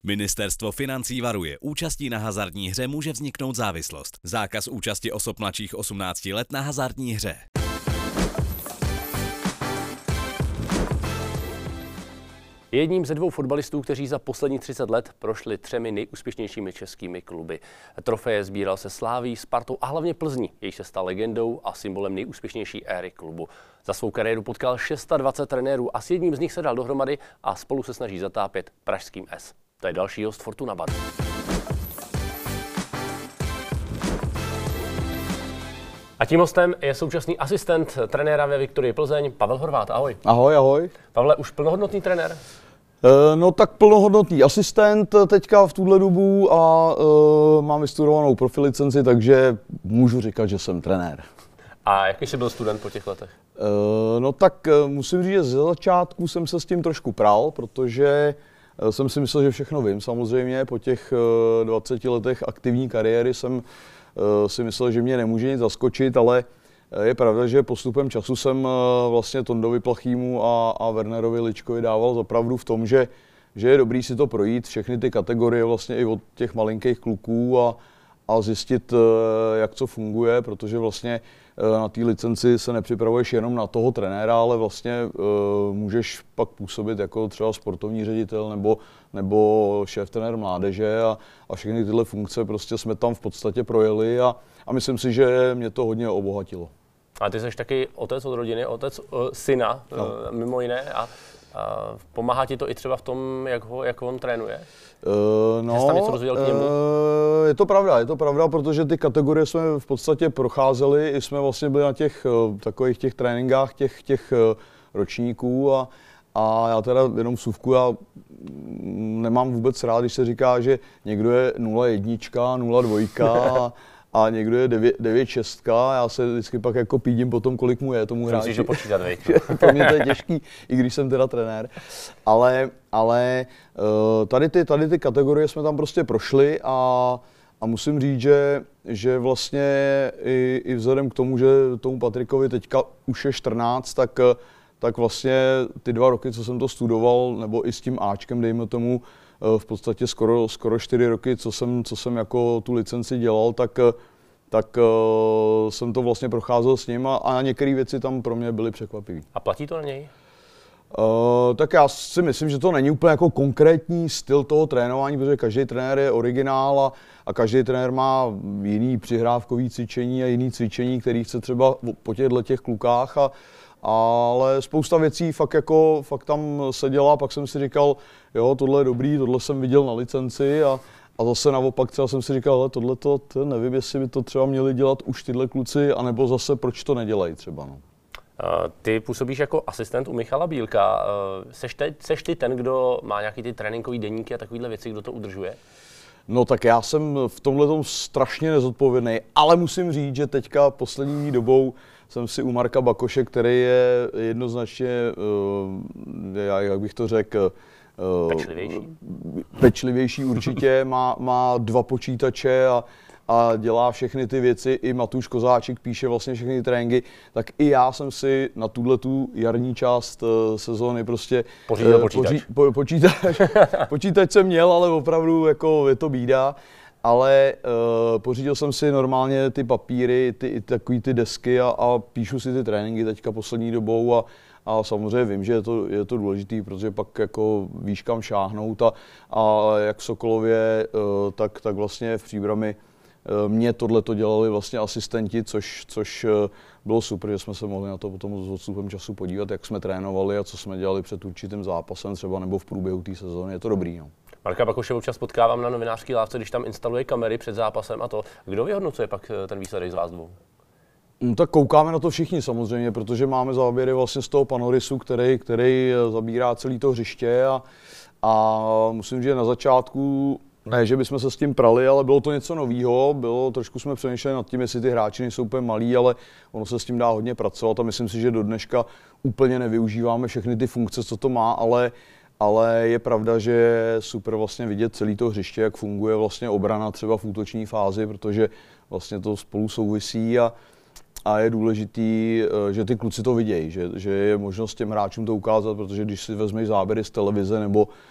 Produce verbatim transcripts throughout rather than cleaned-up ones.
Ministerstvo financí varuje, účastí na hazardní hře může vzniknout závislost. Zákaz účasti osob mladších osmnácti let na hazardní hře. Jedním ze dvou fotbalistů, kteří za poslední třicet let prošli třemi nejúspěšnějšími českými kluby. Trofeje sbíral se Slavií, Spartou a hlavně Plzní, jež se stal legendou a symbolem nejúspěšnější éry klubu. Za svou kariéru potkal dvacet šest trenérů a s jedním z nich se dal dohromady a spolu se snaží zatápět pražským S. To je další host Fortuna Badu. A tím hostem je současný asistent trenéra ve Viktorii Plzeň, Pavel Horváth. Ahoj. Ahoj, ahoj. Pavle, už plnohodnotný trenér? E, no tak plnohodnotný asistent teďka v tuhle dobu a e, mám vystudovanou profilicenci, takže můžu říkat, že jsem trenér. A jaký jsi byl student po těch letech? E, no tak musím říct, že ze začátku jsem se s tím trošku pral, protože jsem si myslel, že všechno vím. Samozřejmě po těch dvaceti letech aktivní kariéry jsem si myslel, že mě nemůže nic zaskočit, ale je pravda, že postupem času jsem vlastně Tondovi Plachýmu a, a Wernerovi Ličkovi dával za pravdu v tom, že, že je dobrý si to projít, všechny ty kategorie vlastně i od těch malinkých kluků a, a zjistit, jak co funguje, protože vlastně na té licenci se nepřipravuješ jenom na toho trenéra, ale vlastně uh, můžeš pak působit jako třeba sportovní ředitel nebo, nebo šéf-trenér mládeže a, a všechny tyhle funkce prostě jsme tam v podstatě projeli a, a myslím si, že mě to hodně obohatilo. A ty jsi taky otec od rodiny, otec uh, syna, no. uh, mimo jiné, a, a pomáhá ti to i třeba v tom, jak ho, jak ho on trénuje? Uh, no, uh, je to pravda, je to pravda, protože ty kategorie jsme v podstatě procházeli, i jsme vlastně byli na těch uh, takových těch tréninkách těch, těch uh, ročníků a, a já teda jenom vsuvku, já nemám vůbec rád, když se říká, že někdo je nula jedna, nula dva a někdo je devět šest, já se vždycky pak jako pídím po tom, kolik mu je tomu hráči. Musíš to počítat, vej. Pro mě to je těžký, i když jsem teda trenér. Ale, ale tady, ty, tady ty kategorie jsme tam prostě prošli a, a musím říct, že, že vlastně i, i vzhledem k tomu, že tomu Patrikovi teďka už je čtrnáct, tak, tak vlastně ty dva roky, co jsem to studoval, nebo i s tím Ačkem, dejme tomu, v podstatě skoro, skoro čtyři roky, co jsem, co jsem jako tu licenci dělal, tak, tak uh, jsem to vlastně procházel s ním a, a některé věci tam pro mě byly překvapivé. A platí to na něj? Uh, tak já si myslím, že to není úplně jako konkrétní styl toho trénování, protože každý trenér je originál a, a každý trenér má jiný přihrávkový cvičení a jiný cvičení, který chce třeba po těchto těch klukách. A, ale spousta věcí fakt, jako, fakt tam se dělá, pak jsem si říkal, jo, tohle je dobrý, tohle jsem viděl na licenci a, a zase naopak třeba jsem si říkal, ale tohle to, nevím, jestli by to třeba měli dělat už tyhle kluci, anebo zase proč to nedělají třeba. No. Ty působíš jako asistent u Michala Bílka. Seš, te, seš ty ten, kdo má nějaký ty tréninkový deníky a takovýhle věci, kdo to udržuje? No tak já jsem v tomhletom strašně nezodpovědný, ale musím říct, že teďka poslední dobou jsem si u Marka Bakoše, který je jednoznačně, jak bych to řekl, pečlivější, pečlivější určitě, má, má dva počítače a, a dělá všechny ty věci, i Matuš Kozáček píše vlastně všechny ty tréninky, tak i já jsem si na tuhletu jarní část sezóny prostě pořídil počítač. Poří, po, počítač. Počítač jsem měl, ale opravdu jako je to bída. Ale uh, pořídil jsem si normálně ty papíry, ty, takový ty desky a, a píšu si ty tréninky teďka poslední dobou a, a samozřejmě vím, že je to, je to důležitý, protože pak jako víš kam šáhnout a, a jak v Sokolově, uh, tak, tak vlastně v Příbrami uh, mě tohleto dělali vlastně asistenti, což, což uh, bylo super, že jsme se mohli na to potom s odstupem času podívat, jak jsme trénovali a co jsme dělali před určitým zápasem třeba nebo v průběhu té sezóny, je to dobrý. No. Marka Bakoše občas potkávám na novinářské lávce, když tam instaluje kamery před zápasem a to. Kdo vyhodnocuje pak ten výsledek z vás dvou? No, tak koukáme na to všichni samozřejmě, protože máme záběry vlastně z toho panorisu, který, který zabírá celé to hřiště a, a musím říct, že na začátku, ne, že bychom se s tím prali, ale bylo to něco novýho, bylo, trošku jsme přemýšleli nad tím, jestli ty hráči nejsou úplně malí, ale ono se s tím dá hodně pracovat a myslím si, že do dneška úplně nevyužíváme všechny ty funkce, co to má, ale Ale je pravda, že je super vlastně vidět celé to hřiště, jak funguje vlastně obrana třeba v útoční fázi, protože vlastně to spolu souvisí a, a je důležitý, že ty kluci to vidějí, že, že je možnost těm hráčům to ukázat, protože když si vezmeš záběry z televize nebo,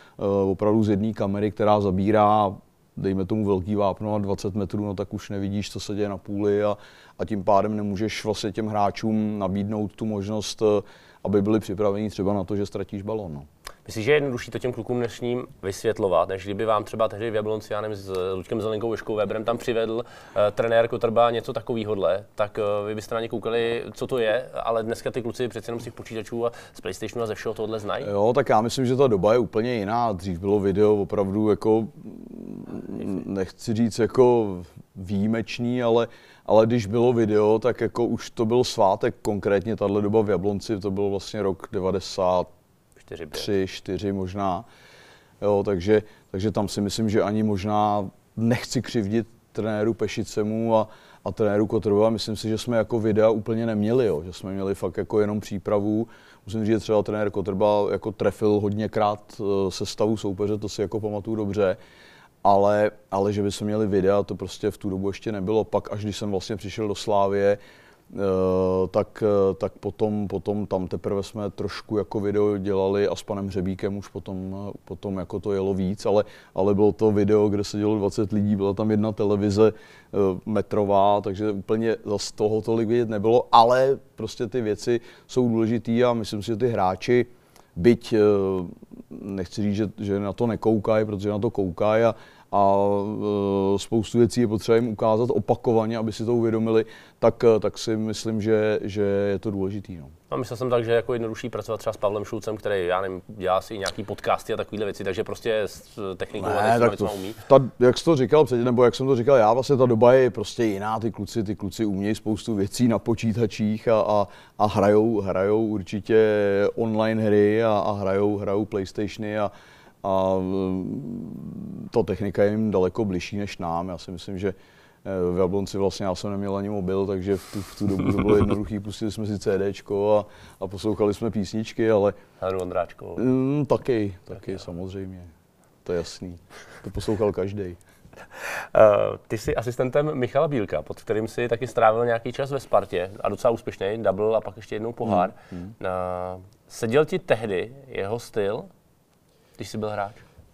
opravdu z jedné kamery, která zabírá, dejme tomu velký vápno na dvacet metrů, no tak už nevidíš, co se děje na půli a, a tím pádem nemůžeš vlastně těm hráčům nabídnout tu možnost, aby byli připraveni třeba na to, že ztratíš balón. No. Myslíš, že je jednodušší to těm klukům dnešním vysvětlovat, než kdyby vám třeba tehdy v Jablonci, já nevím, s Luďkem Zelenkou, Jožkou Weberem tam přivedl uh, trenér Kotrba něco takovýhodle, tak uh, vy byste na ně koukali, co to je, ale dneska ty kluci přece jenom z těch počítačů a z PlayStationu a ze všeho tohle znají? Jo, tak já myslím, že ta doba je úplně jiná. Dřív bylo video opravdu jako, nechci říct jako výjimečný, ale, ale když bylo video, tak jako už to byl svátek, konkrétně tahle doba v Jablonci, to byl vlastně rok devadesát tři, čtyři možná, jo, takže, takže tam si myslím, že ani možná nechci křivdit trenéru Pešicemu a, a trenéru Kotrova. Myslím si, že jsme jako videa úplně neměli, jo, že jsme měli fakt jako jenom přípravu. Musím říct, že třeba trenér Kotrba jako trefil hodněkrát sestavu soupeře, to si jako pamatuju dobře, ale, ale že by jsme měli videa, to prostě v tu dobu ještě nebylo. Pak až když jsem vlastně přišel do Slávie, tak, tak potom, potom tam teprve jsme trošku jako video dělali a s panem Hřebíkem už potom, potom jako to jelo víc, ale, ale bylo to video, kde se dělo dvacet lidí, byla tam jedna televize metrová, takže úplně zase toho tolik vidět nebylo, ale prostě ty věci jsou důležitý a myslím si, že ty hráči, byť nechci říct, že, že na to nekoukají, protože na to koukají a a e, spoustu věcí je potřeba jim ukázat opakovaně, aby si to uvědomili, tak, tak si myslím, že, že je to důležitý. No. A myslel jsem tak, že jako jednodušší pracovat třeba s Pavlem Šulcem, který, já nevím, dělá si nějaký podcasty a takovéhle věci, takže prostě s technikou ne, tak to, umí. Ta, jak jsi to říkal předtím, nebo jak jsem to říkal já, vlastně ta doba je prostě jiná, ty kluci, ty kluci umějí spoustu věcí na počítačích a, a, a hrajou, hrajou určitě online hry a, a hrajou, hrajou PlayStationy a A ta technika je jim daleko bližší než nám. Já si myslím, že v Jablonci vlastně já jsem neměl ani mobil, takže v tu, v tu dobu to bylo jednoduché. Pustili jsme si CDčko a, a poslouchali jsme písničky, ale... Hanu Ondráčkovou. Mm, taky, taky samozřejmě. To je jasný. To poslouchal každý. Uh, ty jsi asistentem Michala Bílka, pod kterým si taky strávil nějaký čas ve Spartě a docela úspěšný, double a pak ještě jednou pohár. Mm, mm. Uh, seděl ti tehdy jeho styl, když jsi byl hráč?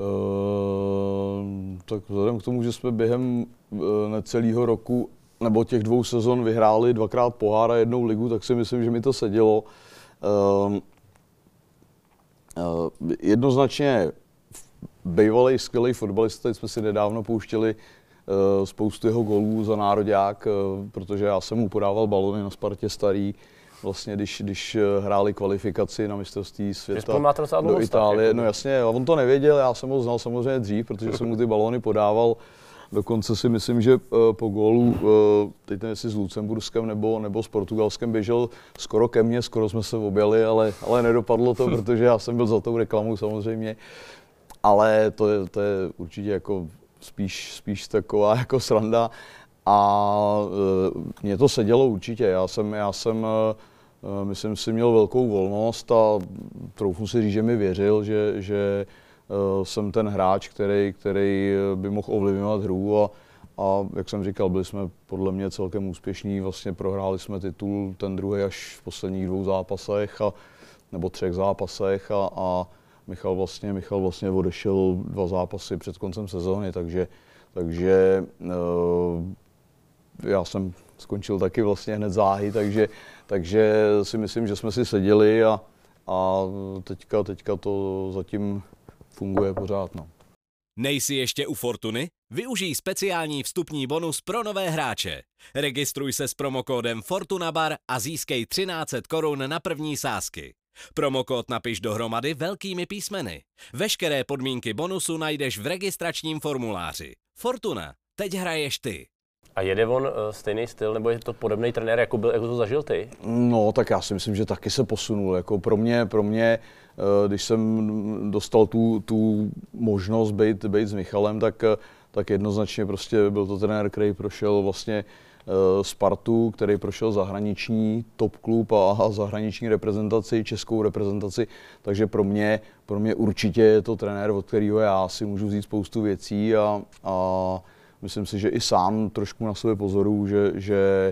Uh, tak vzhledem k tomu, že jsme během uh, necelého roku nebo těch dvou sezon vyhráli dvakrát pohár a jednou ligu, tak si myslím, že mi to sedělo. Uh, uh, jednoznačně bývalý skvělý fotbalista, jsme si nedávno pouštěli uh, spoustu jeho golů za nároďák, uh, protože já jsem mu podával balony na Spartě starý. Vlastně, když, když hráli kvalifikaci na mistrovství světa do Itálie. No jasně, on to nevěděl, já jsem ho znal samozřejmě dřív, protože jsem mu ty balóny podával. Dokonce si myslím, že po gólu, teď nevím, jestli s Lucemburskem nebo, nebo s Portugalskem, běžel skoro ke mně, skoro jsme se objali, ale, ale nedopadlo to, protože já jsem byl za tou reklamou samozřejmě. Ale to je, to je určitě jako spíš, spíš taková jako sranda. A mně to sedělo určitě. Já jsem, já jsem, myslím si, měl velkou volnost a troufnu si říct, že mi věřil, že, že jsem ten hráč, který, který by mohl ovlivňovat hru a, a jak jsem říkal, byli jsme podle mě celkem úspěšní. Vlastně prohráli jsme titul ten druhý až v posledních dvou zápasech a, nebo třech zápasech a, a Michal vlastně, Michal vlastně odešel dva zápasy před koncem sezóny, takže, takže já jsem skončil taky vlastně hned záhy, takže, takže si myslím, že jsme si seděli a, a teďka, teďka to zatím funguje pořád. No. Nejsi ještě u Fortuny? Využij speciální vstupní bonus pro nové hráče. Registruj se s promokódem FortunaBar a získej třináct set korun na první sázky. Promokód napiš dohromady velkými písmeny. Veškeré podmínky bonusu najdeš v registračním formuláři. Fortuna, teď hraješ ty. A jede on uh, stejný styl, nebo je to podobný trenér, jako, byl, jako to zažil ty? No, tak já si myslím, že taky se posunul. Jako pro mě, pro mě uh, když jsem dostal tu, tu možnost být, být s Michalem, tak, tak jednoznačně prostě byl to trenér, který prošel vlastně uh, Spartu, který prošel zahraniční top klub a, a zahraniční reprezentaci, českou reprezentaci. Takže pro mě, pro mě určitě je to trenér, od kterého já si můžu vzít spoustu věcí a, a myslím si, že i sám trošku na sebe pozoruju, že, že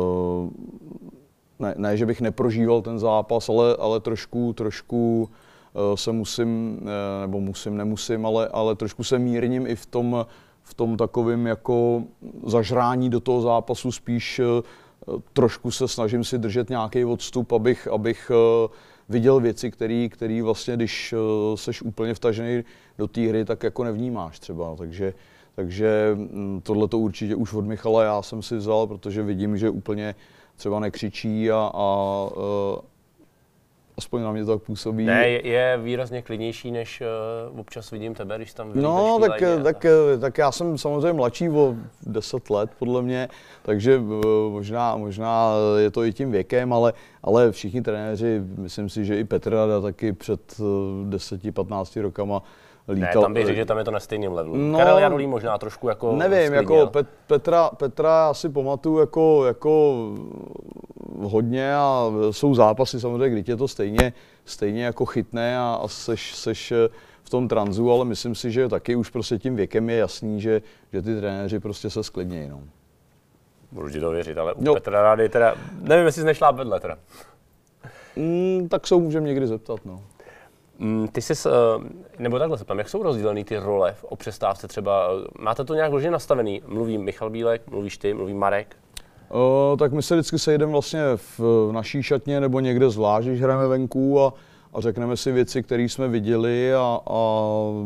ne, ne, že bych neprožíval ten zápas, ale, ale trošku, trošku se musím, nebo musím, nemusím, ale, ale trošku se mírním i v tom, v tom takovém jako zažrání do toho zápasu, spíš trošku se snažím si držet nějaký odstup, abych, abych viděl věci, který, který vlastně, když seš úplně vtažený do té hry, tak jako nevnímáš třeba. Takže, takže tohle to určitě už od Michala já jsem si vzal, protože vidím, že úplně třeba nekřičí a, a aspoň na mě to tak působí. Ne, je, je výrazně klidnější, než uh, občas vidím tebe, když tam vidíš. No, tak, tak, tak já jsem samozřejmě mladší o deset let, podle mě, takže uh, možná, možná je to i tím věkem, ale, ale všichni trenéři, myslím si, že i Petr Rada taky před uh, deseti patnácti rokama lítal. Ne, tam bych řekl, že tam je to na stejném levelu. No, Karel Janulí možná trošku jako nevím, jako Pet, Petra, Petra já si pamatuju jako, jako hodně a jsou zápasy samozřejmě, kdy tě to stejně, stejně jako chytne a, a seš, seš v tom tranzu, ale myslím si, že taky už prostě tím věkem je jasný, že, že ty trenéři prostě se sklidnějí. No. Budu ti to věřit, ale u no. Petra Rady teda, nevím, jestli jsi nešla vedle teda. Mm, tak se můžeme někdy zeptat, no. Ty jsi, nebo takhle se ptám, jak jsou rozdělený ty role o přestávce třeba? Máte to nějak vloženě nastavený? Mluví Michal Bílek, mluvíš ty, mluví Marek? O, tak my se vždycky sejdeme vlastně v naší šatně nebo někde zvlášť, když hrajeme venku a, a řekneme si věci, které jsme viděli a, a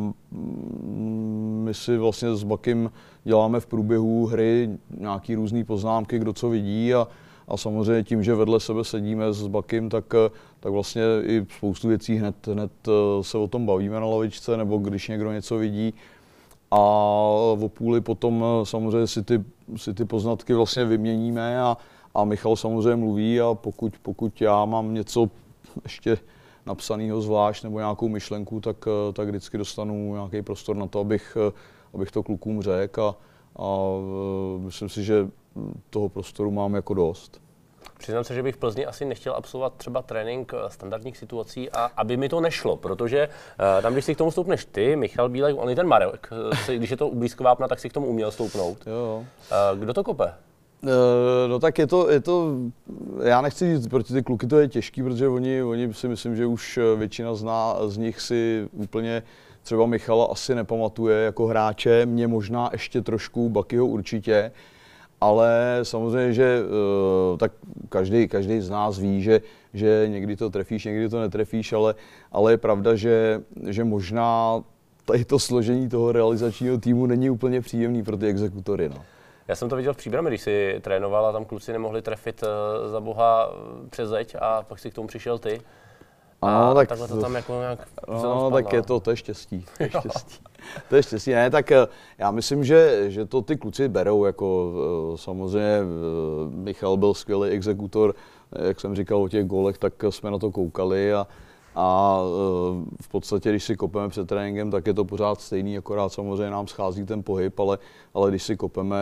my si vlastně s Bakim děláme v průběhu hry nějaký různé poznámky, kdo co vidí a, a samozřejmě tím, že vedle sebe sedíme s Bakim, tak, tak vlastně i spoustu věcí hned, hned se o tom bavíme na lavičce, nebo když někdo něco vidí. A o půli potom samozřejmě si ty, si ty poznatky vlastně vyměníme a, a Michal samozřejmě mluví a pokud, pokud já mám něco ještě napsaného zvlášť nebo nějakou myšlenku, tak, tak vždycky dostanu nějaký prostor na to, abych, abych to klukům řekl a, a myslím si, že toho prostoru mám jako dost. Přiznám se, že bych v Plzni asi nechtěl absolvovat třeba trénink standardních situací, a aby mi to nešlo, protože uh, tam, když si k tomu stoupneš ty, Michal Bílek, on i ten Marek, si, když je to blízko vápna, tak si k tomu uměl stoupnout. Jo. Uh, kdo to kope? Uh, no tak je to, je to, já nechci říct, proti ty kluky to je těžký, protože oni, oni si myslím, že už většina zná, z nich si úplně třeba Michala asi nepamatuje jako hráče, mě možná ještě trošku, Bakyho určitě. Ale samozřejmě, že uh, tak každý, každý z nás ví, že, že někdy to trefíš, někdy to netrefíš, ale, ale je pravda, že, že možná tady to složení toho realizačního týmu není úplně příjemný pro ty exekutory. No. Já jsem to viděl v Příbrami, když jsi trénoval a tam kluci nemohli trefit uh, za boha přes zeď a pak si k tomu přišel ty. A no, tak takhle to tam jako nějak no, tak je to, to je štěstí. To je štěstí. To je štěstí. Ne, tak já myslím, že, že to ty kluci berou, jako samozřejmě Michal byl skvělý exekutor, jak jsem říkal o těch gólech, tak jsme na to koukali a, a v podstatě, když si kopeme před tréninkem, tak je to pořád stejný, akorát samozřejmě nám schází ten pohyb, ale, ale když si kopeme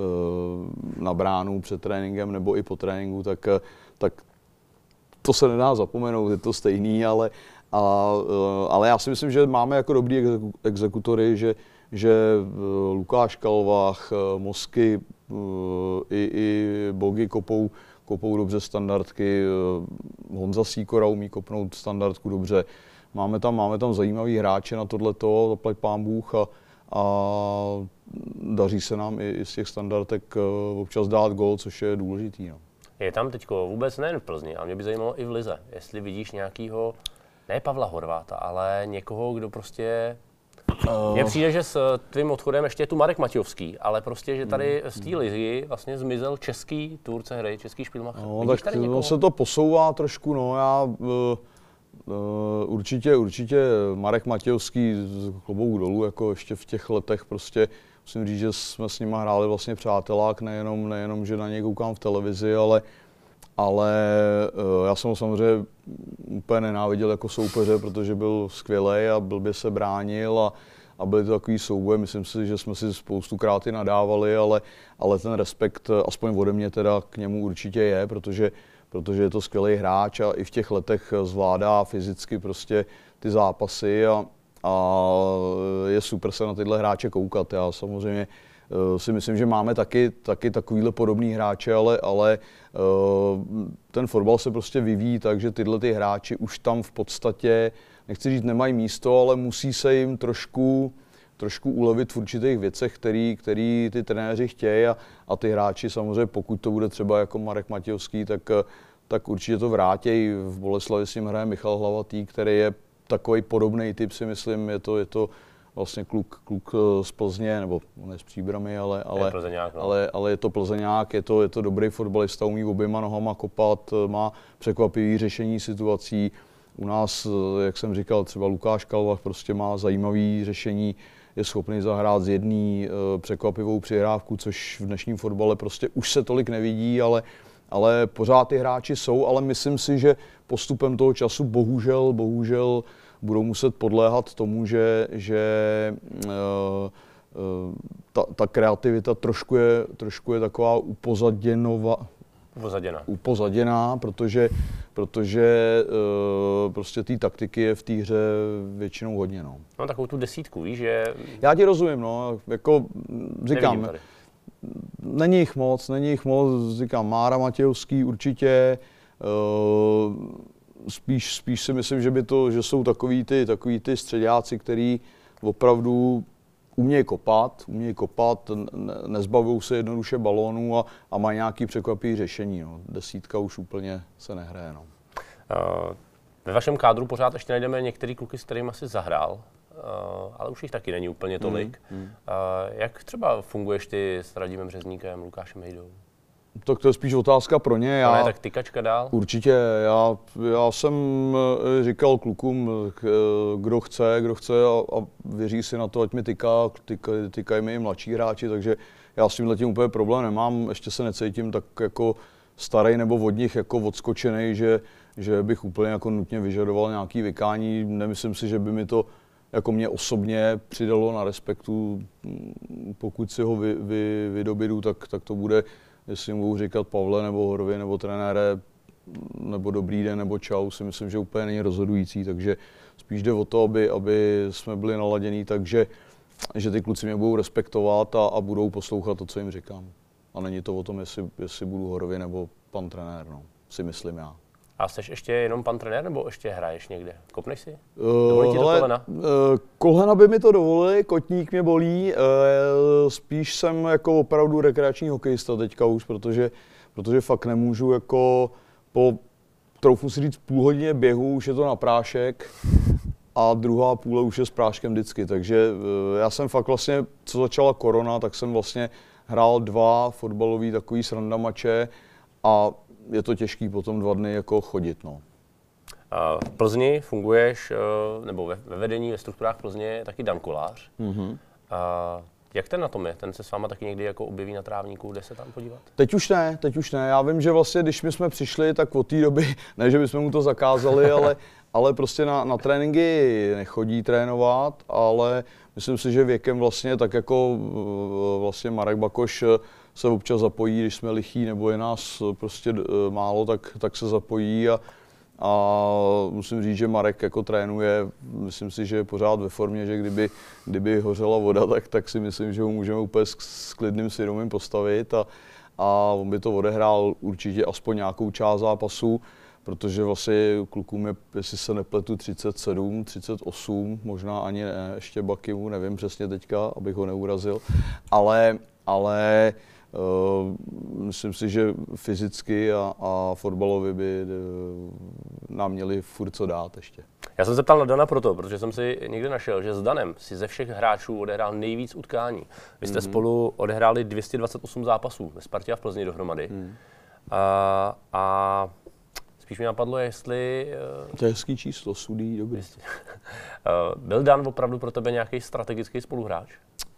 na bránu před tréninkem nebo i po tréninku, tak, tak to se nedá zapomenout, je to stejný, ale, a, ale já si myslím, že máme jako dobrý exekutory, že, že Lukáš Kalvách, Mosky i, i Bogy kopou, kopou dobře standardky, Honza Sýkora umí kopnout standardku dobře. Máme tam, máme tam zajímavý hráče na tohleto, zaplať pán Bůh a, a daří se nám i, i z těch standardek občas dát gól, což je důležitý. No. Je tam teďko vůbec nejen v Plzni, a mě by zajímalo i v lize, jestli vidíš nějakýho, ne Pavla Horváta, ale někoho, kdo prostě... Uh... Mně přijde, že s tvým odchodem ještě je tu Marek Matějovský, ale prostě, že tady z té ligy vlastně zmizel český tvůrce hry, český špilmacher. No, tak tady no, se to posouvá trošku, no, já uh, uh, určitě, určitě Marek Matějovský z klobouk dolů, jako ještě v těch letech prostě musím říct, že jsme s nima hráli vlastně přátelák, nejenom, nejenom že na něj koukám v televizi, ale, ale uh, já jsem ho samozřejmě úplně nenáviděl jako soupeře, protože byl skvělej a blbě se bránil a, a byly to takový souboje. Myslím si, že jsme si spoustukrát i nadávali, ale, ale ten respekt, aspoň ode mě teda, k němu určitě je, protože, protože je to skvělý hráč a i v těch letech zvládá fyzicky prostě ty zápasy a, a je super se na tyhle hráče koukat. Já samozřejmě si myslím, že máme taky, taky takovýhle podobný hráče, ale, ale ten fotbal se prostě vyvíjí tak, že tyhle ty hráči už tam v podstatě nechci říct, nemají místo, ale musí se jim trošku, trošku ulevit v určitých věcech, který, který ty trenéři chtějí a, a ty hráči samozřejmě, pokud to bude třeba jako Marek Matějovský, tak, tak určitě to vrátí. V Boleslavi s ním hraje Michal Hlavatý, který je takový podobný typ, si myslím, je to, je to vlastně kluk, kluk z Plzně, nebo on je z Příbramy, ale, ale, Plzeňák, no. ale, ale je to Plzeňák, je to, je to dobrý fotbalista, umí oběma nohama kopat, má překvapivý řešení situací. U nás, jak jsem říkal, třeba Lukáš Kalvach prostě má zajímavý řešení, je schopný zahrát z jedné překvapivou přihrávku, což v dnešním fotbale prostě už se tolik nevidí, ale, ale pořád ty hráči jsou, ale myslím si, že postupem toho času bohužel, bohužel budou muset podléhat tomu, že, že uh, uh, ta, ta kreativita trošku je, trošku je taková upozaděnova, upozaděná. upozaděná, protože, protože uh, prostě té taktiky je v té hře většinou hodně. No. No takovou tu desítku, víš, že... Já ti rozumím, no, jako říkám, není jich moc, není jich moc, říkám, Mára Matějovský určitě, uh, Spíš, spíš si myslím, že, by to, že jsou takový ty, takový ty středáci, který opravdu umějí kopat, umějí kopat, ne, nezbavují se jednoduše balónů a, a mají nějaký překvapivý řešení. No. Desítka už úplně se nehraje. No. Uh, ve vašem kádru pořád ještě najdeme některý kluky, s kterými asi zahrál, uh, ale už jich taky není úplně tolik. Mm, mm. Uh, jak třeba funguješ ty s Radimem Řezníkem, Lukášem Hejdou? Tak to je spíš otázka pro ně. Já, ne, tak tykačka dál? Určitě. Já, já jsem říkal klukům, kdo chce, kdo chce a, a věří si na to, ať mi tyká, tyka, tykají mi i mladší hráči, takže já s tímhletím úplně problém nemám. Ještě se necítím tak jako starý nebo od nich jako odskočený, že, že bych úplně jako nutně vyžadoval nějaký vykání. Nemyslím si, že by mi to jako mě osobně přidalo na respektu. Pokud si ho vy, vy, vydobydu, tak, tak to bude, jestli jim budu říkat Pavle nebo Horvě nebo trenére, nebo dobrý den nebo čau, si myslím, že úplně není rozhodující, takže spíš jde o to, aby, aby jsme byli naladění, takže že ty kluci mě budou respektovat a, a budou poslouchat to, co jim říkám. A není to o tom, jestli, jestli budu Horvě nebo pan trenér, no, si myslím já. A jsi ještě jenom pan trenér, nebo ještě hraješ někde? Kopneš si? Uh, Dovolí ti to kolena? Uh, kolena by mi to dovolili, kotník mě bolí. Uh, spíš jsem jako opravdu rekreační hokejista teďka už, protože, protože fakt nemůžu jako po, troufnu si říct, půl hodině běhu, už je to na prášek a druhá půle už je s práškem vždycky. Takže uh, já jsem fakt vlastně, co začala korona, tak jsem vlastně hrál dva fotbalový takový sranda mače a je to těžký potom dva dny jako chodit. No. V Plzni funguješ, nebo ve vedení, ve strukturách Plzně je taky Dan Kolář. Mm-hmm. A jak ten na tom je? Ten se s váma taky někdy jako objeví na trávníku, jde se tam podívat? Teď už ne, teď už ne. Já vím, že vlastně, když my jsme přišli, tak od té doby, ne, že bychom mu to zakázali, ale, ale prostě na, na tréninky nechodí trénovat, ale myslím si, že věkem vlastně tak jako vlastně Marek Bakoš se občas zapojí, když jsme lichí nebo je nás prostě málo, tak, tak se zapojí a, a musím říct, že Marek jako trénuje, myslím si, že je pořád ve formě, že kdyby, kdyby hořela voda, tak, tak si myslím, že ho můžeme úplně s, s klidným svědomím postavit a, a on by to odehrál určitě aspoň nějakou část zápasu, protože vlastně klukům je, jestli se nepletu, třicet sedm, třicet osm, možná ani ne, ještě Bakimu, nevím přesně teďka, abych ho neurazil, ale, ale Uh, myslím si, že fyzicky a, a fotbalově by uh, nám měli furt co dát ještě. Já jsem se ptal na Dana proto, protože jsem si někde našel, že s Danem si ze všech hráčů odehrál nejvíc utkání. Vy jste mm-hmm. spolu odehráli dvě stě dvacet osm zápasů ve Spartě a v Plzni dohromady. Mm. A, a spíš mi napadlo, jestli... Uh, to je hezký číslo, sudý, dobrý. uh, byl Dan opravdu pro tebe nějaký strategický spoluhráč?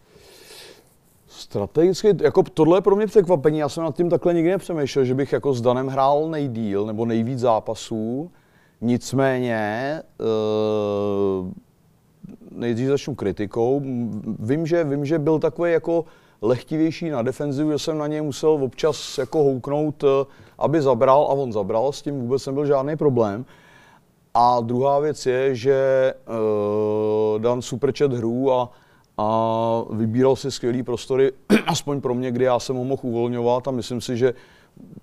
Strategicky, jako tohle je pro mě překvapení, já jsem nad tím takhle nikdy nepřemýšlel, že bych jako s Danem hrál nejdýl nebo nejvíc zápasů, nicméně uh, nejdřív začnu kritikou, vím že, vím, že byl takový jako lehtivější na defenzivu, že jsem na něj musel občas jako houknout, aby zabral a on zabral, s tím vůbec nebyl žádný problém. A druhá věc je, že uh, Dan super čet hru a a vybíral si skvělý prostory, aspoň pro mě, kdy já jsem ho mohl uvolňovat a myslím si, že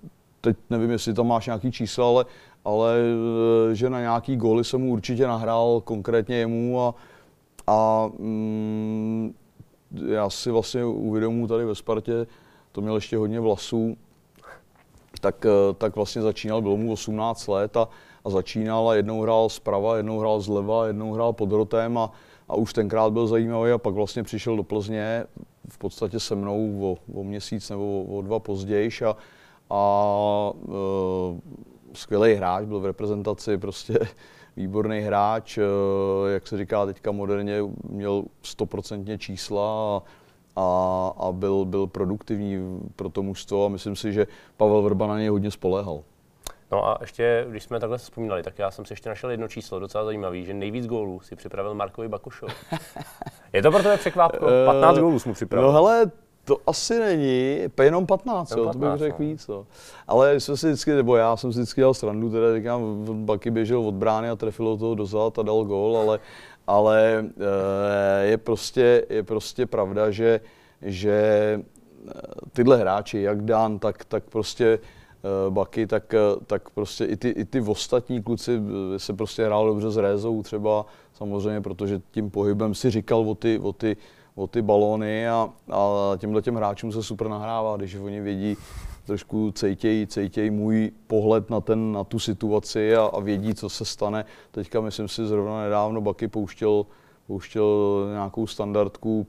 teď nevím, jestli tam máš nějaký čísla, ale, ale že na nějaký góly jsem mu určitě nahrál, konkrétně jemu a, a mm, já si vlastně uvědomuji tady ve Spartě, to měl ještě hodně vlasů, tak, tak vlastně začínal, bylo mu osmnáct let a, a začínal a jednou hrál zprava, jednou hrál zleva, jednou hrál pod hrotem a, a už tenkrát byl zajímavý a pak vlastně přišel do Plzně v podstatě se mnou o, o měsíc nebo o, o dva pozdějiš a, a e, skvělý hráč, byl v reprezentaci, prostě výborný hráč, e, jak se říká teďka moderně, měl stoprocentně čísla a, a, a byl, byl produktivní pro to mužstvo a myslím si, že Pavel Vrba na něj hodně spoléhal. No a ještě, když jsme takhle vzpomínali, tak já jsem si ještě našel jedno číslo, docela zajímavý, že nejvíc gólů si připravil Markovi Bakušovi. Je to pro tebe překvápko? patnáct gólů jsme připravili. No hele, to asi není, jenom patnáct, jo, to bych řekl víc. Jo. Ale jsme si vždycky, nebo já jsem si vždycky dělal srandu, teda říkám, Baky běžel od brány a trefil toho dozad a dal gól, ale, ale je, prostě, je prostě pravda, že, že tyhle hráči, jak Dan, tak, tak prostě Baky, tak, tak prostě i ty, i ty ostatní kluci se prostě hráli dobře s Rézou třeba, samozřejmě, protože tím pohybem si říkal o ty, o ty, o ty balóny a, a těmhle těm hráčům se super nahrává, když oni vědí, trošku cejtějí, cejtějí můj pohled na, ten, na tu situaci a, a vědí, co se stane. Teďka myslím si zrovna nedávno Baky pouštěl, pouštěl nějakou standardku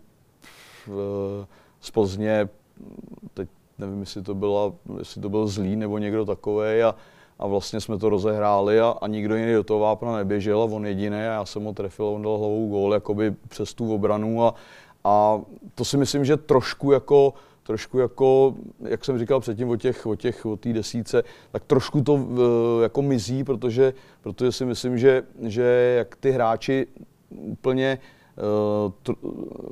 v, z Plzně, teď nevím, jestli to, byla, jestli to byl Zlín nebo někdo takovej a, a vlastně jsme to rozehráli a, a nikdo jiný do toho vápna neběžel a on jediný a já jsem ho trefil a on dal hlavou gól jakoby přes tu obranu a, a to si myslím, že trošku jako, trošku jako, jak jsem říkal předtím o těch, o těch, o té desíce, tak trošku to uh, jako mizí, protože, protože si myslím, že, že jak ty hráči úplně Uh, tr-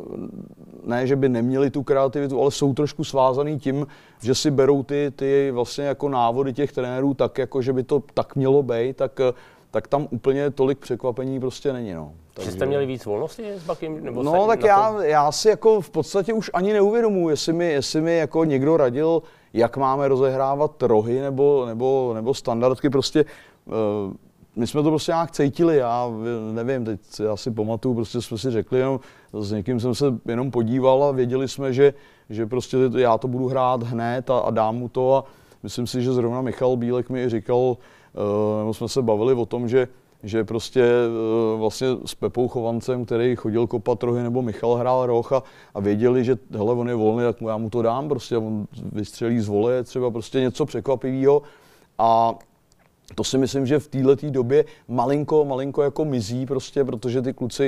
ne, že by neměli tu kreativitu, ale jsou trošku svázaný tím, že si berou ty, ty vlastně jako návody těch trenérů tak, jako že by to tak mělo být, tak, tak tam úplně tolik překvapení prostě není. No. Takže jste měli víc volnosti s Bakim? Nebo no tak já, já si jako v podstatě už ani neuvědomuji, jestli mi, jestli mi jako někdo radil, jak máme rozehrávat rohy nebo, nebo, nebo standardky, prostě uh, my jsme to prostě nějak cítili, já nevím, teď já si pamatuju, prostě jsme si řekli, jenom, s někým jsem se jenom podíval a věděli jsme, že, že prostě já to budu hrát hned a, a dám mu to a myslím si, že zrovna Michal Bílek mi říkal, uh, nebo jsme se bavili o tom, že, že prostě uh, vlastně s Pepou Chovancem, který chodil kopat rohy, nebo Michal hrál roh a, a věděli, že hele, on je volný, tak já mu to dám, prostě on vystřelí z voleje, třeba prostě něco překvapivého a to si myslím, že v této době malinko, malinko jako mizí prostě, protože ty kluci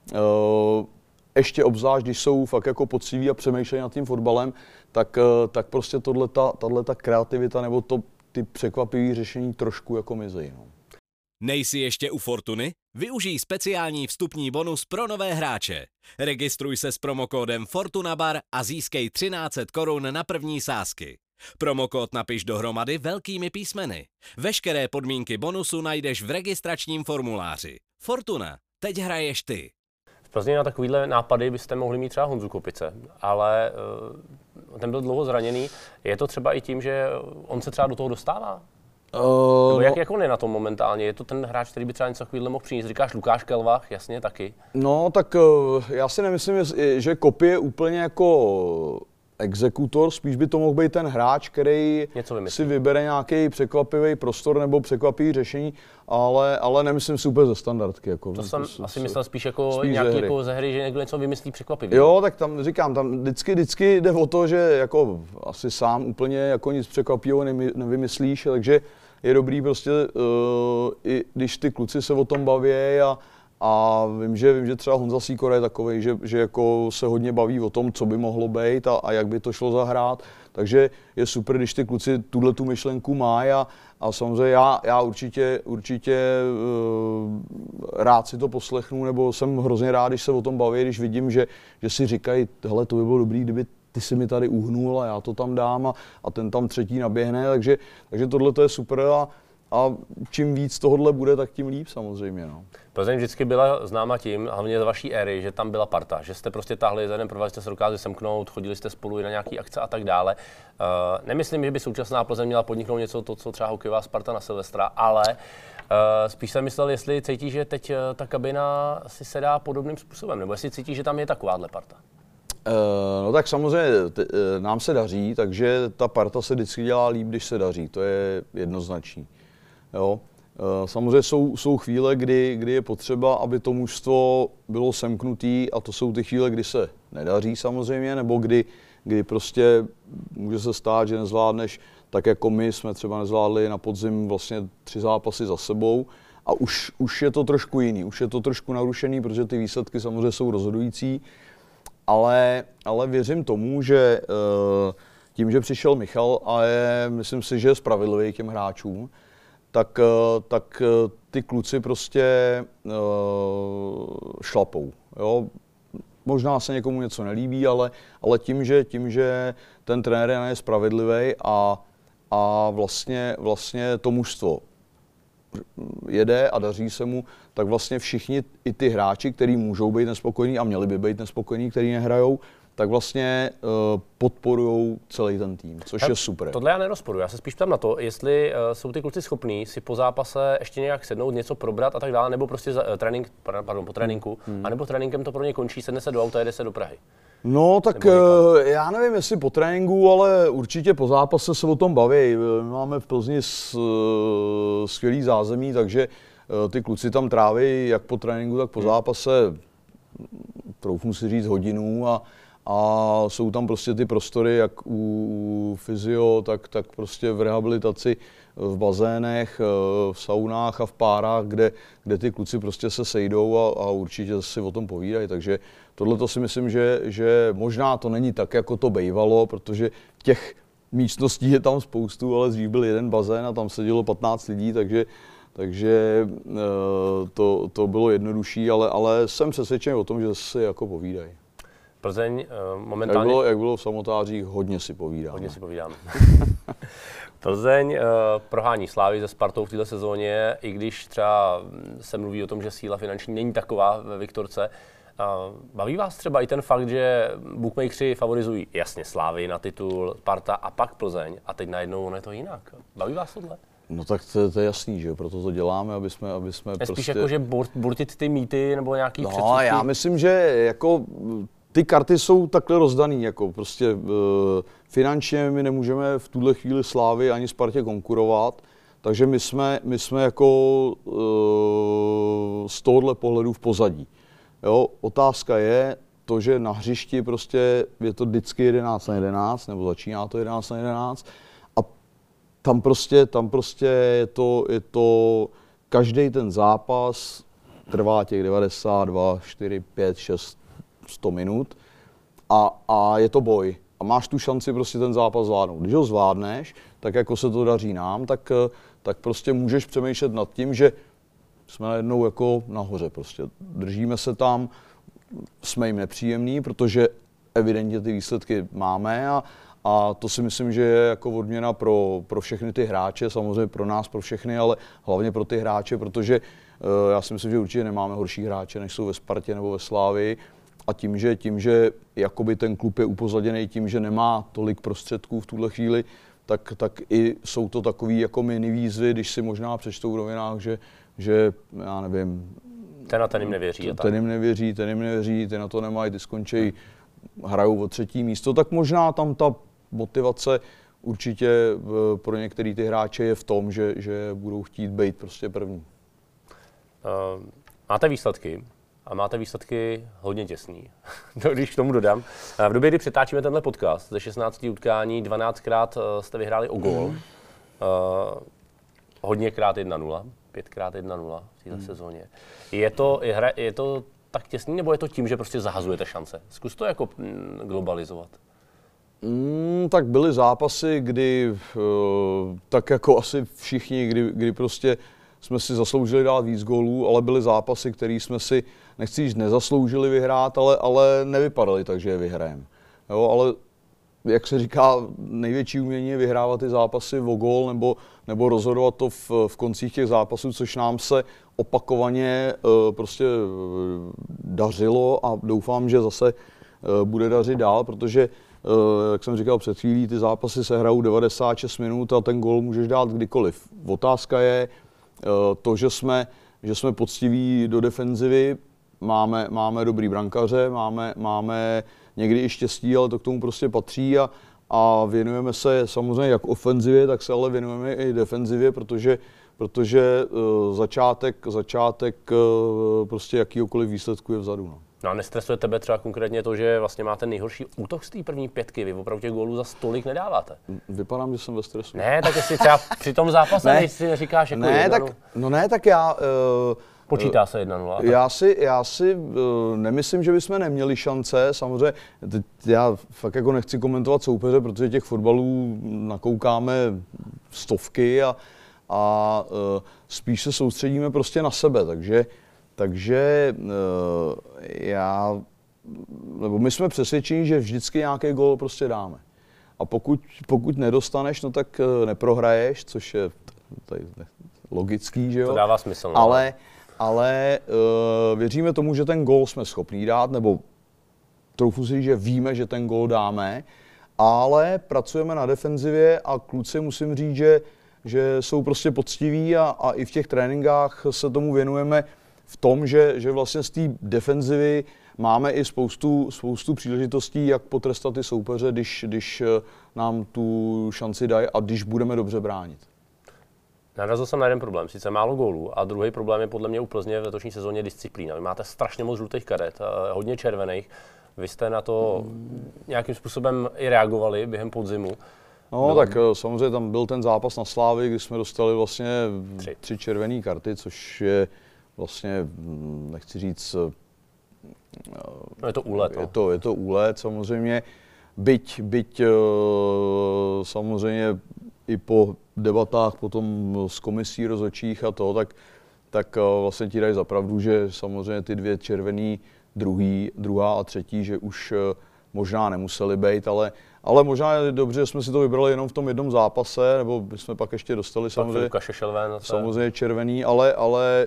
uh, ještě obzvlášť, když jsou fakt jako poctiví a přemýšlejí nad tím fotbalem, tak, uh, tak prostě tato kreativita nebo to, ty překvapivé řešení trošku jako mizí. No. Nejsi ještě u Fortuny? Využij speciální vstupní bonus pro nové hráče. Registruj se s promokódem FortunaBar a získej třináct set korun na první sázky. Promokód napiš dohromady velkými písmeny. Veškeré podmínky bonusu najdeš v registračním formuláři. Fortuna, teď hraješ ty. V Plzni na takovýhle nápady byste mohli mít třeba Honzu Kopice, ale uh, ten byl dlouho zraněný. Je to třeba i tím, že on se třeba do toho dostává? Uh, Nebo jak, no, jak on je na tom momentálně? Je to ten hráč, který by třeba něco takovýhle mohl přinést? Říkáš Lukáš Kelvach, jasně, taky. No tak uh, já si nemyslím, že Kopi je úplně jako exekutor, spíš by to mohl být ten hráč, který si vybere nějaký překvapivý prostor nebo překvapivý řešení, ale, ale nemyslím si úplně ze standardky. Jako, to jsem to, asi myslel spíš jako spíš nějaký ze hry. Jako ze hry, že někdo něco vymyslí překvapivý. Jo, tak tam říkám, tam vždycky, vždycky jde o to, že jako asi sám úplně jako nic překvapivého nevymyslíš, takže je dobrý prostě, uh, i když ty kluci se o tom baví a A vím, že, vím, že třeba Honza Sýkora je takovej, že, že jako se hodně baví o tom, co by mohlo být a, a jak by to šlo zahrát. Takže je super, když ty kluci tuhle tu myšlenku mají a, a samozřejmě já, já určitě, určitě uh, rád si to poslechnu, nebo jsem hrozně rád, když se o tom baví, když vidím, že, že si říkají, hele, to by bylo dobrý, kdyby ty si mi tady uhnul a já to tam dám a, a ten tam třetí naběhne, takže, takže tohle to je super. A, a čím víc tohodle bude, tak tím líp samozřejmě. No. Plzeň vždycky byla známa tím, hlavně z vaší éry, že tam byla parta, že jste prostě táhli za jeden provaz, jste se dokázali semknout, chodili jste spolu i na nějaký akce a tak dále. Uh, nemyslím, že by současná Plzeň měla podniknout něco, to, co třeba hokejová Sparta na Silvestra, ale uh, spíš jsem myslel, jestli cítí, že teď uh, ta kabina si sedá podobným způsobem, nebo jestli cítí, že tam je takováhle parta. Uh, no tak samozřejmě t- nám se daří, takže ta parta se vždycky dělá líp, když se daří, to je jednoznačný. Jo. Samozřejmě jsou, jsou chvíle, kdy, kdy je potřeba, aby to mužstvo bylo semknutý, a to jsou ty chvíle, kdy se nedaří samozřejmě, nebo kdy, kdy prostě může se stát, že nezvládneš, tak jako my jsme třeba nezvládli na podzim vlastně tři zápasy za sebou a už, už je to trošku jiný, už je to trošku narušený, protože ty výsledky samozřejmě jsou rozhodující, ale, ale věřím tomu, že tím, že přišel Michal a je, myslím si, že je spravedlivý k těm hráčům, tak, tak ty kluci prostě uh, šlapou. Jo? Možná se někomu něco nelíbí, ale, ale tím, že, tím, že ten trenér je spravedlivý a, a vlastně, vlastně to mužstvo jede a daří se mu, tak vlastně všichni, i ty hráči, kteří můžou být nespokojení a měli by být nespokojení, kteří nehrajou, tak vlastně uh, podporují celý ten tým, což tak je super. Tohle já nerozporuji, já se spíš ptám na to, jestli uh, jsou ty kluci schopní si po zápase ještě nějak sednout, něco probrat a tak dále, nebo prostě za, uh, trénink, pardon, po tréninku, hmm. anebo tréninkem to pro ně končí, sedne se do auta, jede se do Prahy. No tak uh, já nevím, jestli po tréninku, ale určitě po zápase se o tom baví. My máme v Plzni s, uh, skvělý zázemí, takže uh, ty kluci tam tráví jak po tréninku, tak po hmm. zápase, troufnu si říct, hodinu a A jsou tam prostě ty prostory, jak u, u fyzio, tak, tak prostě v rehabilitaci, v bazénech, v saunách a v párách, kde, kde ty kluci prostě se sejdou a, a určitě si o tom povídají. Takže tohle to si myslím, že, že možná to není tak, jako to bejvalo, protože těch místností je tam spoustu, ale dřív byl jeden bazén a tam sedělo patnáct lidí, takže, takže to, to bylo jednodušší, ale, ale jsem přesvědčený o tom, že si jako povídají. Plzeň uh, momentálně... Jak bylo, jak bylo v Samotářích, hodně si povídáme. Hodně si povídáme. Plzeň uh, prohání Slávy se Spartou v této sezóně, i když třeba se mluví o tom, že síla finanční není taková ve Viktorce. Uh, baví vás třeba i ten fakt, že bookmakeri favorizují jasně Slávy na titul, Sparta a pak Plzeň a teď najednou ono je to jinak. Baví vás tohle? No tak to, to je jasný, že proto to děláme, aby jsme, aby jsme je spíš prostě... jako, že burtit ty mýty nebo nějaký no, předsudky? No já myslím, že jako... Ty karty jsou takhle rozdaný, jako prostě uh, finančně my nemůžeme v tuhle chvíli Slávy ani Spartě konkurovat, takže my jsme, my jsme jako uh, z tohohle pohledu v pozadí. Jo, otázka je to, že na hřišti prostě je to vždycky jedenáct na jedenáct, nebo začíná to jedenáct na jedenáct a tam prostě, tam prostě je to, je to každý ten zápas trvá těch devadesát dva, čtyři, pět, šest, sto minut a, a je to boj. A máš tu šanci prostě ten zápas zvládnout. Když ho zvládneš, tak jako se to daří nám, tak, tak prostě můžeš přemýšlet nad tím, že jsme najednou jako nahoře prostě. Držíme se tam, jsme jim nepříjemní, protože evidentně ty výsledky máme a, a to si myslím, že je jako odměna pro, pro všechny ty hráče, samozřejmě pro nás, pro všechny, ale hlavně pro ty hráče, protože uh, já si myslím, že určitě nemáme horší hráče, než jsou ve Spartě nebo ve Slávii. A tím, že, tím, že jakoby ten klub je upozaděný tím, že nemá tolik prostředků v tuhle chvíli, tak, tak i jsou to takový jako mini výzvy, když si možná přečtou v novinách, že, že já nevím... Ten na ten jim nevěří. Ten jim nevěří, ten jim nevěří, ty na to nemají, ty skončí, hrajou o třetí místo, tak možná tam ta motivace určitě pro některé ty hráče je v tom, že, že budou chtít být prostě první. Uh, máte výsledky? A máte výsledky hodně těsný. No, když k tomu dodám. V době, kdy přetáčíme tenhle podcast, ze šestnácti utkání dvanáctkrát jste vyhráli o gól. Mm. Uh, hodněkrát jedna nula, pětkrát jedna nula v této mm. sezóně. Je to, je, hra, je to tak těsný, nebo je to tím, že prostě zahazujete šance? Zkus to jako mm, globalizovat. Mm, tak byly zápasy, kdy uh, tak jako asi všichni, kdy, kdy prostě jsme si zasloužili dát víc gólů, ale byly zápasy, které jsme si, nechci říct, nezasloužili vyhrát, ale, ale nevypadaly tak, že je vyhrajeme. Jo, ale jak se říká, největší umění je vyhrávat ty zápasy o gól nebo, nebo rozhodovat to v, v koncích těch zápasů, což nám se opakovaně uh, prostě dařilo a doufám, že zase uh, bude dařit dál, protože, uh, jak jsem říkal před chvílí, ty zápasy se hrajou devadesát šest minut a ten gól můžeš dát kdykoliv. Otázka je uh, to, že jsme, že jsme poctiví do defenzivy, máme, máme dobrý brankaře, máme, máme někdy i štěstí, ale to k tomu prostě patří a, a věnujeme se samozřejmě jak ofenzivě, tak se ale věnujeme i defenzivě, protože, protože uh, začátek, začátek uh, prostě jakýhokoliv výsledku je vzadu. No. No a nestresuje tebe třeba konkrétně to, že vlastně máte nejhorší útok z té první pětky, vy opravdu těch gólů za stolik nedáváte? Vypadám, že jsem ve stresu. Ne, tak jestli třeba při tom zápase ne, si neříkáš jako ne, tak, no ne, tak já... Uh, Počítá se jedna nula. Já si, já si uh, nemyslím, že bychom neměli šance. Samozřejmě, teď já fakt jako nechci komentovat soupeře, protože těch fotbalů nakoukáme stovky a, a uh, spíš se soustředíme prostě na sebe. Takže, takže uh, já, nebo my jsme přesvědčeni, že vždycky nějaký gól prostě dáme. A pokud, pokud nedostaneš, no tak uh, neprohraješ, což je tady logický, že jo? To dává smysl. No? Ale Ale uh, věříme tomu, že ten gól jsme schopní dát, nebo troufnu si říct, že víme, že ten gól dáme, ale pracujeme na defenzivě a kluci musím říct, že, že jsou prostě poctiví a, a i v těch tréninkách se tomu věnujeme v tom, že, že vlastně z té defenzivy máme i spoustu, spoustu příležitostí, jak potrestat ty soupeře, když, když nám tu šanci dají a když budeme dobře bránit. Narazil jsem na jeden problém, sice málo gólů, a druhý problém je podle mě u Plzně v letošní sezóně disciplína. Vy máte strašně moc žlutých karet, hodně červených. Vy jste na to nějakým způsobem i reagovali během podzimu. No Bylo... tak samozřejmě tam byl ten zápas na Slávii, kdy jsme dostali vlastně tři, tři červené karty, což je vlastně, nechci říct... No je to úlet. Je to, je to úlet samozřejmě, byť, byť samozřejmě i po debatách potom s komisí rozhodčích a to, tak, tak vlastně ti dají za pravdu, že samozřejmě ty dvě červený, druhý, druhá a třetí, že už možná nemuseli být, ale, ale možná je dobře, že jsme si to vybrali jenom v tom jednom zápase, nebo jsme pak ještě dostali samozřejmě, samozřejmě červený, ale, ale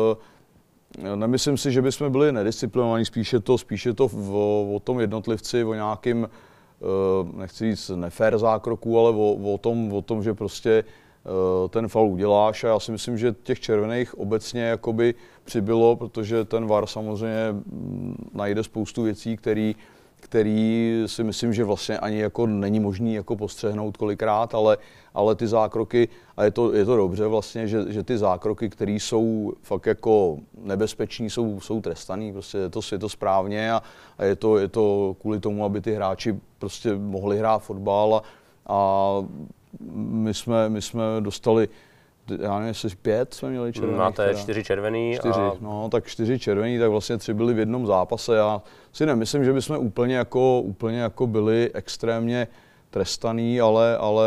uh, nemyslím si, že bychom byli nedisciplinovaní, spíše to, spíše to o, o tom jednotlivci, o nějakým nechci říct nefér zákroků, ale o, o, tom, o tom, že prostě ten faul uděláš a já si myslím, že těch červených obecně jakoby přibylo, protože ten V A R samozřejmě najde spoustu věcí, který, který si myslím, že vlastně ani jako není možný jako postřehnout kolikrát, ale, ale ty zákroky, a je to, je to dobře vlastně, že, že ty zákroky, které jsou fakt jako nebezpeční, jsou, jsou trestaný, prostě je to, je to správně a, a je, to, je to kvůli tomu, aby ty hráči prostě mohli hrát fotbal a, a my, jsme, my jsme dostali, já nevím, jestli pět jsme měli červený. Máte teda. čtyři červený. Čtyři, a... no tak čtyři červený, tak vlastně tři byli v jednom zápase. Já si nemyslím, že bychom úplně jako, úplně jako byli extrémně trestaný, ale, ale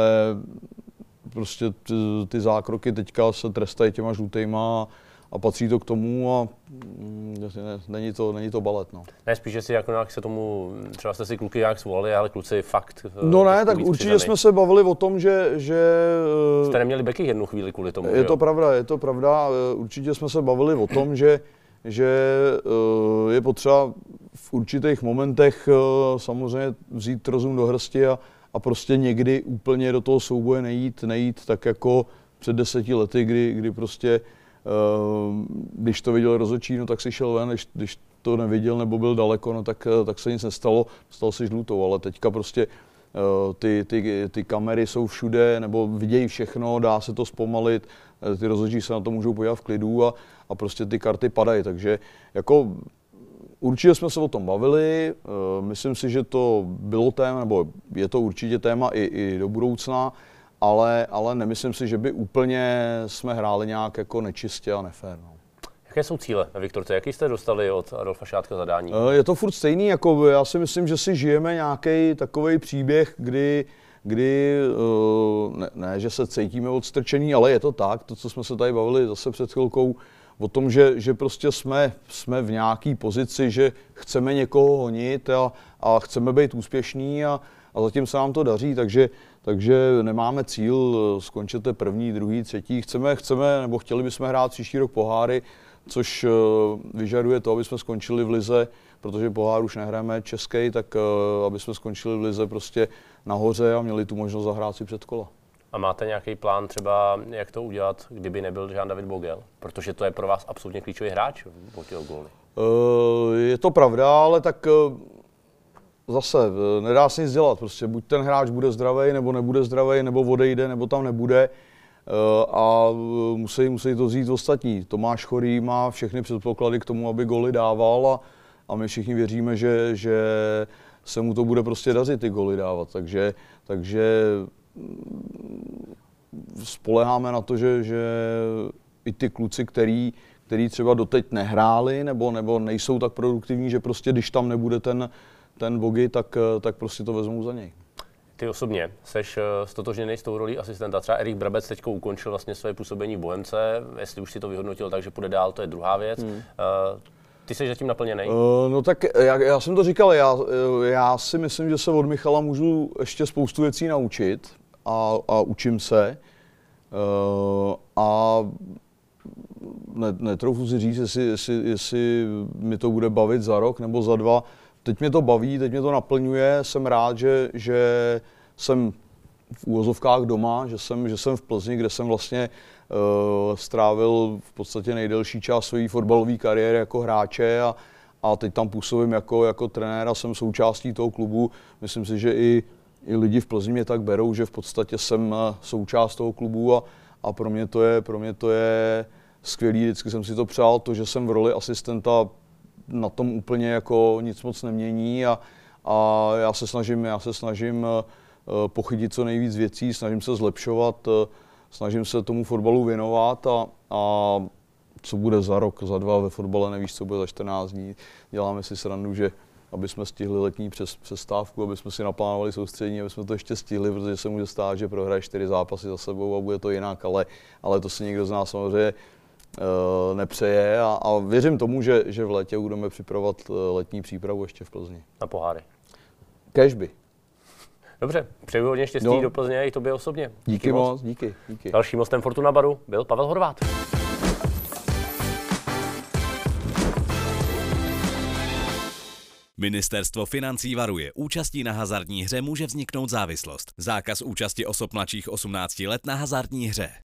prostě ty, ty zákroky teďka se trestají těma žlutejma a patří to k tomu a není to, není to balet. No. Ne, spíš, že si jako nějak se tomu, třeba jste si kluky nějak svolali, ale kluci fakt... No ne, tak určitě přizaný. Jsme se bavili o tom, že... že jste neměli beky jednu chvíli kvůli tomu, Je jo? to pravda, je to pravda. Určitě jsme se bavili o tom, že, že je potřeba v určitých momentech samozřejmě vzít rozum do hrsti a, a prostě někdy úplně do toho souboje nejít, nejít tak jako před deseti lety, kdy, kdy prostě když to viděl rozhodčí, no tak si šel ven, když, když to neviděl nebo byl daleko, no tak, tak se nic nestalo, stal si žlutou, ale teďka prostě ty, ty, ty kamery jsou všude, nebo vidějí všechno, dá se to zpomalit, ty rozhodčí se na to můžou podívat v klidu a, a prostě ty karty padají, takže jako určitě jsme se o tom bavili, myslím si, že to bylo téma, nebo je to určitě téma i, i do budoucna, Ale, ale nemyslím si, že by úplně jsme hráli nějak jako nečistě a nefér. No. Jaké jsou cíle na Viktorce? Jaký jste dostali od Adolfa Šátka zadání? Je to furt stejný, jako já si myslím, že si žijeme nějaký takovej příběh, kdy, kdy ne, ne, že se cítíme odstrčený, ale je to tak, to, co jsme se tady bavili zase před chvilkou o tom, že, že prostě jsme, jsme v nějaké pozici, že chceme někoho honit a, a chceme být úspěšní a, a zatím se nám to daří, takže, takže nemáme cíl skončit první, druhý, třetí. Chceme, chceme, nebo chtěli bychom hrát příští rok poháry, což vyžaduje to, aby jsme skončili v lize, protože pohár už nehrajeme český, tak aby jsme skončili v lize prostě nahoře a měli tu možnost zahrát si předkola. A máte nějaký plán třeba, jak to udělat, kdyby nebyl Jean David Bogel? Protože to je pro vás absolutně klíčový hráč o těch góly. Je to pravda, ale tak zase nedá se nic dělat. Prostě buď ten hráč bude zdravý, nebo nebude zdravý, nebo odejde, nebo tam nebude. A musí, musí to vzít ostatní. Tomáš Chorý má všechny předpoklady k tomu, aby góly dával a, a my všichni věříme, že, že se mu to bude prostě dařit ty góly dávat. Takže, takže spoléháme na to, že, že i ty kluci, který, který třeba doteď nehráli nebo, nebo nejsou tak produktivní, že prostě když tam nebude ten, ten Bogy, tak, tak prostě to vezmou za něj. Ty osobně seš stotožněnej s tou rolí asistenta. Třeba Erik Brabec teď ukončil vlastně své působení v Bohemce. Jestli už si to vyhodnotil tak, že půjde dál, to je druhá věc. Hmm. Uh, ty jsi zatím naplněnej? Uh, no tak já, já jsem to říkal, já, já si myslím, že se od Michala můžu ještě spoustu věcí naučit a, a učím se. Uh, a ne, netroufu si říct, jestli, jestli, jestli mi to bude bavit za rok nebo za dva. Teď mě to baví, teď mě to naplňuje, jsem rád, že, že jsem v úvozovkách doma, že jsem, že jsem v Plzni, kde jsem vlastně uh, strávil v podstatě nejdelší část své fotbalové kariéry jako hráče a, a teď tam působím jako, jako trenér a jsem součástí toho klubu. Myslím si, že i, i lidi v Plzni mě tak berou, že v podstatě jsem součást toho klubu a, a pro mě to je, pro mě to je skvělý, vždycky jsem si to přál, to, že jsem v roli asistenta na tom úplně jako nic moc nemění a, a já se snažím, já se snažím pochytit co nejvíc věcí, snažím se zlepšovat, snažím se tomu fotbalu věnovat a, a co bude za rok, za dva ve fotbale, nevíš, co bude za čtrnáct dní. Děláme si srandu, že aby jsme stihli letní přes, přestávku, aby jsme si naplánovali soustředění, aby jsme to ještě stihli, protože se může stát, že prohraje čtyři zápasy za sebou a bude to jinak, ale, ale to si nikdo z nás samozřejmě Uh, nepřeje a, a věřím tomu, že, že v létě budeme připravovat uh, letní přípravu ještě v Plzni. Na poháry. Kéžby. Dobře, přeju hodně štěstí no. do Plzně i tobě osobně. Díky, díky moc, díky, díky. Dalším hostem Fortuna Baru byl Pavel Horváth. Ministerstvo financí varuje, účastí na hazardní hře může vzniknout závislost. Zákaz účasti osob mladších osmnácti let na hazardní hře.